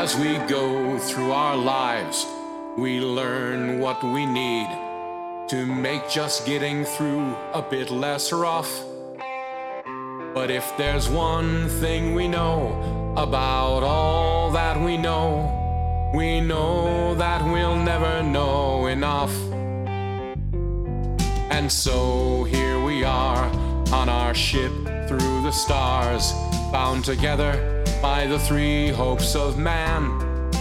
As we go through our lives, we learn what we need to make just getting through a bit less rough. But if there's one thing we know about all that we know that we'll never know enough. And so here we are on our ship through the stars, bound together by the three hopes of man: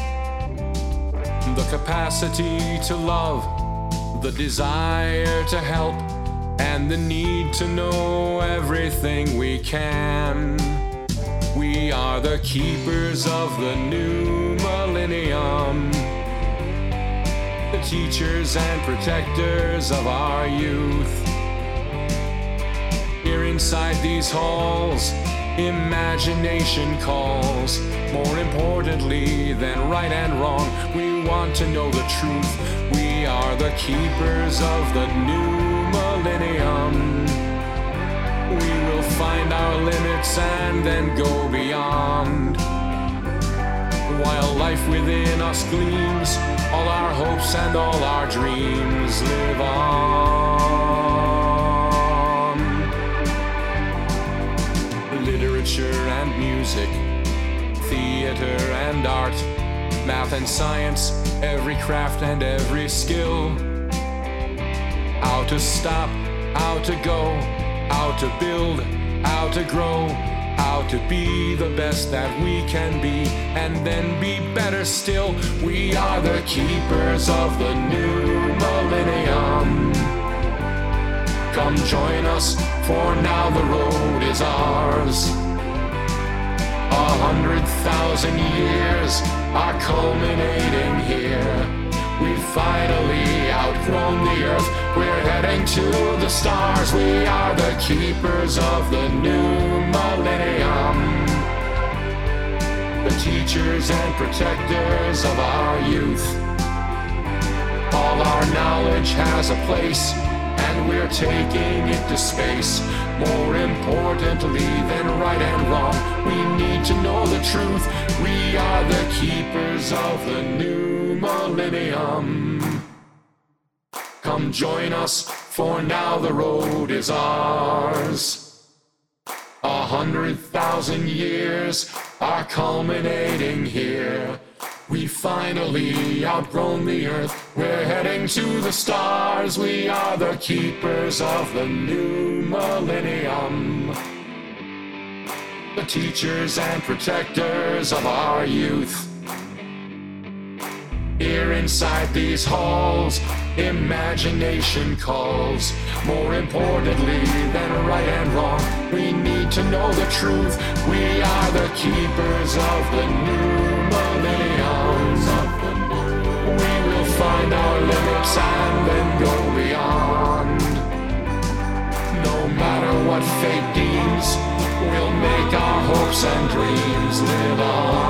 the capacity to love, the desire to help, and the need to know everything we can. We are the keepers of the new millennium, the teachers and protectors of our youth. Here inside these halls, imagination calls. More importantly than right and wrong, we want to know the truth. We are the keepers of the new millennium. We will find our limits and then go beyond. While life within us gleams, all our hopes and all our dreams live on. Literature and music, theater and art, math and science, every craft and every skill. How to stop, how to go, how to build, how to grow, how to be the best that we can be, and then be better still. We are the keepers of the new millennium. Come join us, for now the road is ours. 100,000 years are culminating here. We've finally outgrown the earth, we're heading to the stars. We are the keepers of the new millennium, the teachers and protectors of our youth. All our knowledge has a place, and we're taking it to space. More importantly than right and wrong, we need to know the truth. We are the keepers of the new millennium. Come join us, for now the road is ours. 100,000 years are culminating here. We finally outgrown the earth, we're heading to the stars. We are the keepers of the new millennium, the teachers and protectors of our youth. Here inside these halls, imagination calls. More importantly than right and wrong, we need to know the truth. We are the keepers of the new millennium. We will find our limits and then go beyond. No matter what fate deems, we'll make our hopes and dreams live on.